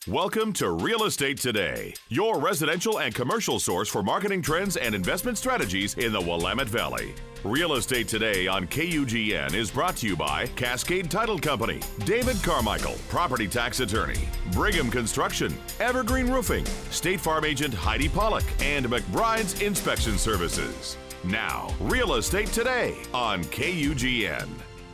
Welcome to Real Estate Today, your residential and commercial source for marketing trends and investment strategies in the Willamette Valley. Real Estate Today on KUGN is brought to you by Cascade Title Company, David Carmichael, Property Tax Attorney, Brigham Construction, Evergreen Roofing, State Farm Agent Heidi Pollock, and McBride's Inspection Services. Now, Real Estate Today on KUGN.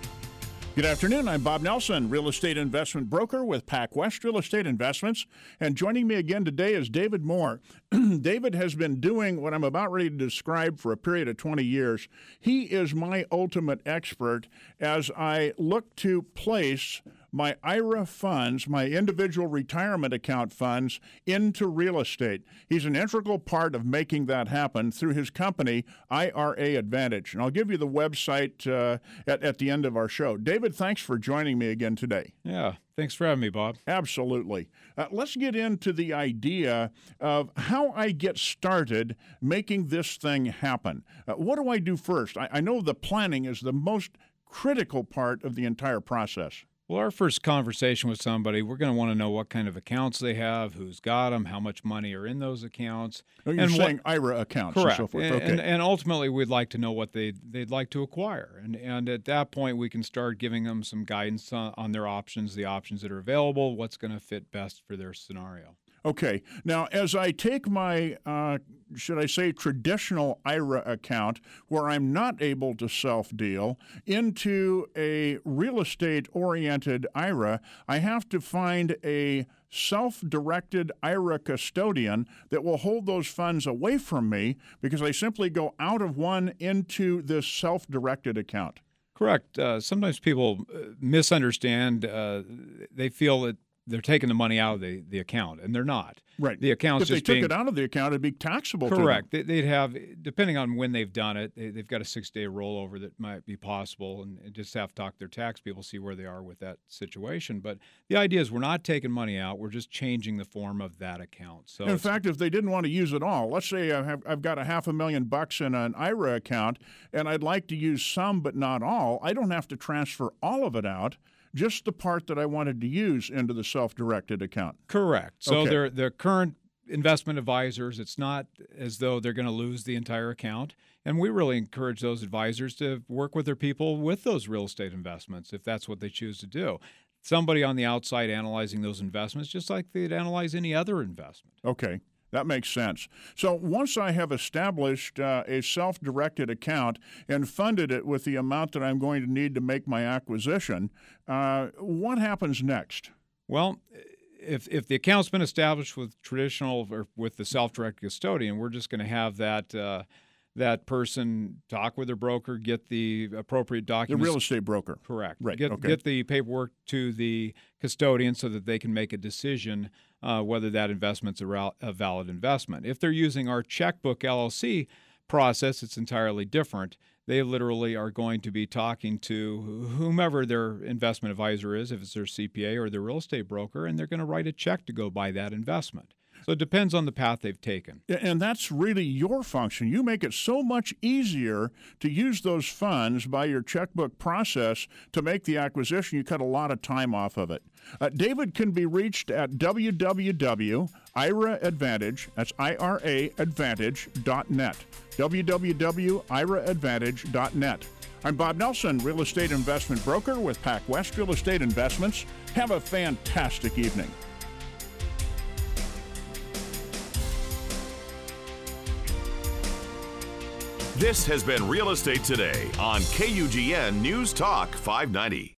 Good afternoon. I'm Bob Nelson, real estate investment broker with PacWest Real Estate Investments. And joining me again today is David Moore. David has been doing what I'm about ready to describe for a period of 20 years. He is my ultimate expert as I look to place my IRA funds, my individual retirement account funds, into real estate. He's an integral part of making that happen through his company, IRA Advantage. And I'll give you the website at the end of our show. David, thanks for joining me again today. Yeah, thanks for having me, Bob. Absolutely. Let's get into the idea of how I get started making this thing happen. What do I do first? I know the planning is the most critical part of the entire process. Well, our first conversation with somebody, we're going to want to know what kind of accounts they have, who's got them, how much money are in those accounts. Oh, you're saying IRA accounts correct. And so forth. Okay. Okay. And ultimately, we'd like to know what they'd like to acquire. And at that point, we can start giving them some guidance on their options, the options that are available, what's going to fit best for their scenario. Okay. Now, as I take my, should I say, traditional IRA account where I'm not able to self-deal into a real estate-oriented IRA, I have to find a self-directed IRA custodian that will hold those funds away from me because I simply go out of one into this self-directed account. Correct. Sometimes people misunderstand. They feel that they're taking the money out of the account, and they're not. Right. The account's if they just took being, it out of the account, it'd be taxable to them. correct. They'd have, depending on when they've done it, they've got a 6-day rollover that might be possible, and just have to talk to their tax people, see where they are with that situation. But the idea is we're not taking money out. We're just changing the form of that account. So in fact, if they didn't want to use it all, let's say I've got $500,000 in an IRA account, and I'd like to use some but not all, I don't have to transfer all of it out. Just the part that I wanted to use into the self-directed account. Correct. So Okay. they're current investment advisors. It's not as though they're going to lose the entire account. And we really encourage those advisors to work with their people with those real estate investments if that's what they choose to do. Somebody on the outside analyzing those investments just like they'd analyze any other investment. Okay. That makes sense. So once I have established a self-directed account and funded it with the amount that I'm going to need to make my acquisition, what happens next? Well, if the account's been established with traditional or with the self-directed custodian, we're just going to have that person talk with their broker, get the appropriate documents. The real estate broker. Correct. Right. Get the paperwork to the custodian so that they can make a decision whether that investment's a valid investment. If they're using our checkbook LLC process, it's entirely different. They literally are going to be talking to whomever their investment advisor is, if it's their CPA or their real estate broker, and they're going to write a check to go buy that investment. So it depends on the path they've taken. And that's really your function. You make it so much easier to use those funds by your checkbook process to make the acquisition. You cut a lot of time off of it. David can be reached at www.IRAadvantage, that's IRAadvantage.net, www.IRAadvantage.net. I'm Bob Nelson, real estate investment broker with PacWest Real Estate Investments. Have a fantastic evening. This has been Real Estate Today on KUGN News Talk 590.